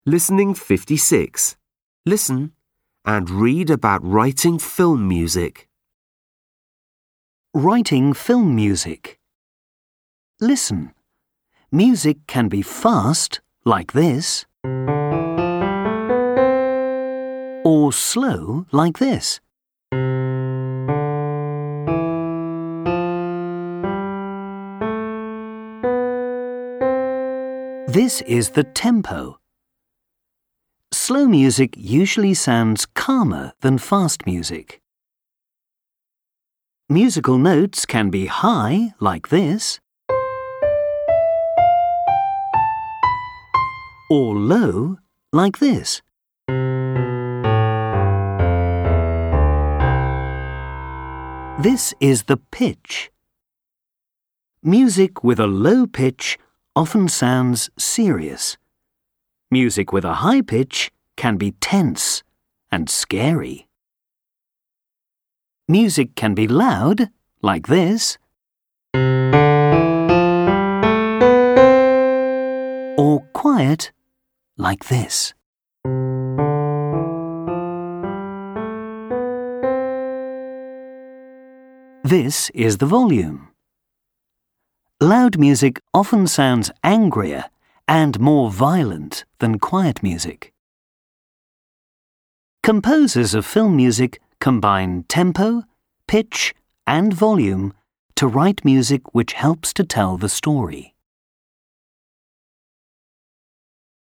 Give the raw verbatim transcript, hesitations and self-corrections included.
Listening fifty-six. Listen and read about writing film music. Writing film music. Listen. Music can be fast, like this, or slow, like this. This is the tempo. Slow music usually sounds calmer than fast music. Musical notes can be high, like this, or low, like this. This is the pitch. Music with a low pitch often sounds serious. Music with a high pitch can be tense and scary. Music can be loud, like this, or quiet, like this. This is the volume. Loud music often sounds angrier and more violent than quiet music. Composers of film music combine tempo, pitch, and volume to write music which helps to tell the story.